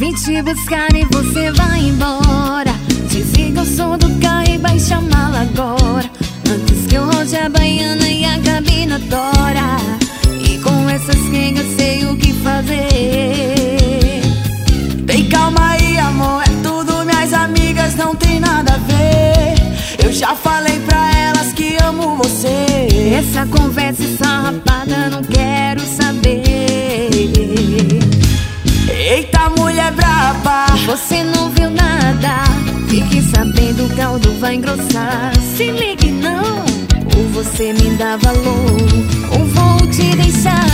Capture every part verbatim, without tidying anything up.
Vim te buscar e você vai embora. Desliga o som do carro e baixa a mala agora, antes que eu rote a baiana e a cabina tora. E com essas quem eu sei o que fazer. Tem calma aí, amor, é tudo minhas amigas, não tem nada a ver. Eu já falei pra elas que amo você. Essa conversa sarrapada não quero saber. Eita, mulher braba, você não viu nada. Fique sabendo, o caldo vai engrossar. Se ligue não, ou você me dá valor, ou vou te deixar.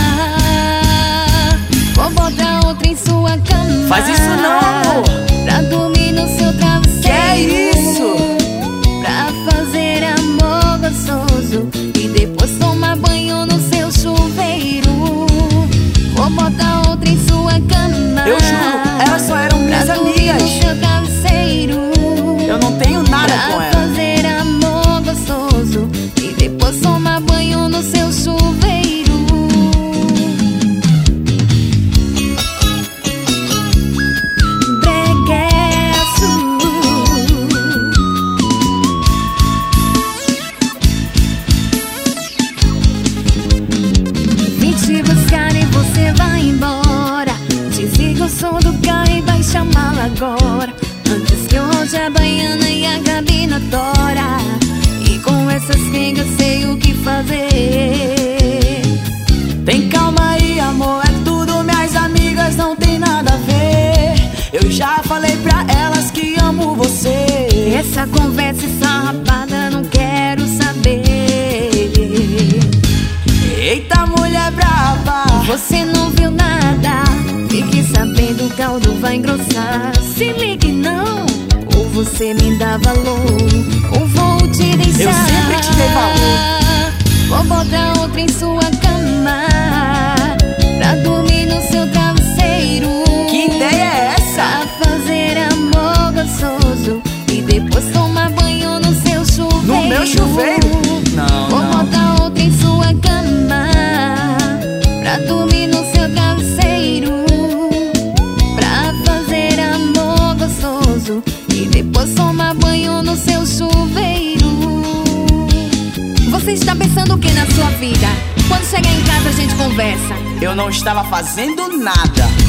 Vou botar outra em sua cama. Faz isso não, amor, pra dormir no seu travesseiro. Que é isso? Pra fazer amor gostoso e depois tomar banho no seu chuveiro. Vou botar outra em sua cama. Eu juro, elas só eram minhas amigas. No seu travesseiro. Eu não tenho nada pra com elas. fazer amor gostoso e depois tomar banho no seu chuveiro. Breguesso. Vim te buscar e você vai embora. Desliga o som do carro e baixa a mala agora, antes que eu rote a baiana e a cabina tora. E com essas quem eu sei o que fazer. Tem calma aí, amor, é tudo minhas amigas, não tem nada a ver. Eu já falei pra elas que amo você. Essa conversa sarrapada não quero saber. Eita, mulher braba, você não viu nada. Fique sabendo, o caldo vai engrossar. Se ligue não, ou você me dá valor, ou vou te deixar. Eu sempre te dei valor. Vou botar outra em sua cama, pra dormir no seu travesseiro. Que ideia é essa? Pra fazer amor gostoso e depois tomar banho no seu chuveiro. No meu chuveiro? Não, Vou não. botar outra em sua cama, pra dormir no seu travesseiro. Pra fazer amor gostoso e depois tomar banho no seu chuveiro. Você está pensando o que na sua vida? Quando chegar em casa a gente conversa. Eu não estava fazendo nada.